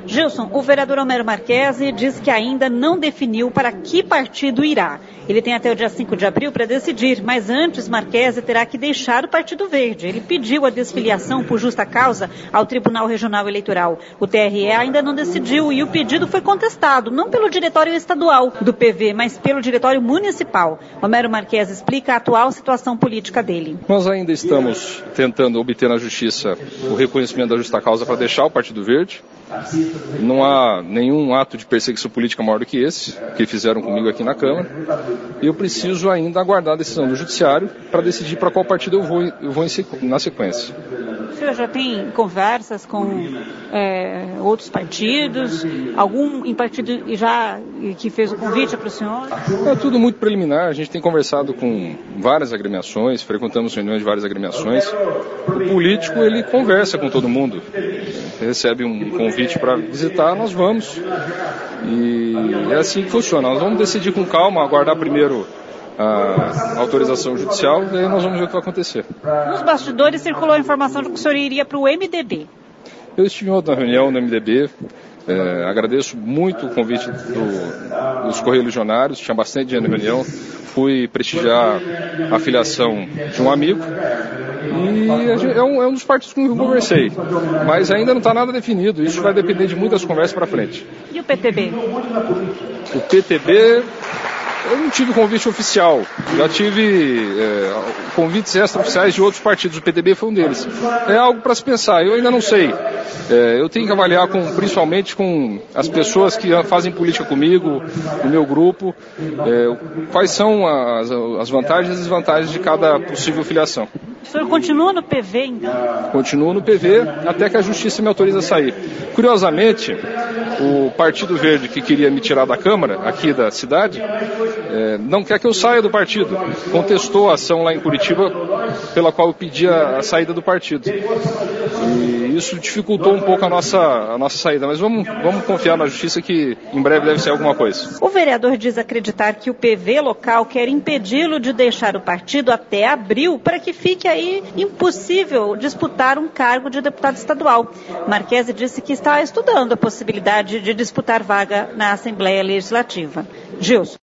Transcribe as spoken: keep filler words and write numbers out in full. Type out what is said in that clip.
Gilson, o vereador Homero Marchese diz que ainda não definiu para que partido irá. Ele tem até o dia cinco de abril para decidir, mas antes Marchese terá que deixar o Partido Verde. Ele pediu a desfiliação por justa causa ao Tribunal Regional Eleitoral. O T R E ainda não decidiu e o pedido foi contestado, não pelo diretório estadual do P V, mas pelo diretório municipal. Homero Marchese explica a atual situação política dele. Nós ainda estamos tentando obter na Justiça o reconhecimento da justa causa para deixar o Partido Verde. Não há nenhum ato de perseguição política maior do que esse, que fizeram comigo aqui na Câmara. E eu preciso ainda aguardar a decisão do Judiciário para decidir para qual partido eu vou, eu vou na sequência. O senhor já tem conversas com é, outros partidos? Algum em partido já que fez o convite para o senhor? É tudo muito preliminar. A gente tem conversado com várias agremiações, frequentamos reuniões de várias agremiações. O político, ele conversa com todo mundo. Recebe um convite para visitar, nós vamos. E é assim que funciona. Nós vamos decidir com calma, aguardar primeiro a autorização judicial, e aí nós vamos ver o que vai acontecer. Nos bastidores circulou a informação de que o senhor iria para o M D B. Eu estive em outra reunião no M D B, é, agradeço muito o convite do, dos Correios Legionários, tinha bastante gente na reunião, fui prestigiar a filiação de um amigo, e é um, é um dos partidos com que eu conversei, mas ainda não está nada definido, isso vai depender de muitas conversas para frente. E o P T B? O P T B... Eu não tive convite oficial, já tive é, convites extraoficiais de outros partidos, o P T B foi um deles. É algo para se pensar, eu ainda não sei. É, eu tenho que avaliar com, principalmente com as pessoas que fazem política comigo, no meu grupo, é, quais são as, as vantagens e desvantagens de cada possível filiação. O senhor continua no P V, então? Continuo no P V até que a Justiça me autorize a sair. Curiosamente, o Partido Verde, que queria me tirar da Câmara, aqui da cidade, é, não quer que eu saia do partido. Contestou a ação lá em Curitiba, pela qual eu pedi a, a saída do partido. E isso dificultou um pouco a nossa, a nossa saída. Mas vamos, vamos confiar na Justiça que em breve deve ser alguma coisa. O vereador diz acreditar que o P V local quer impedi-lo de deixar o partido até abril para que fique aí impossível disputar um cargo de deputado estadual. Marchese disse que está estudando a possibilidade de disputar vaga na Assembleia Legislativa. Gilson.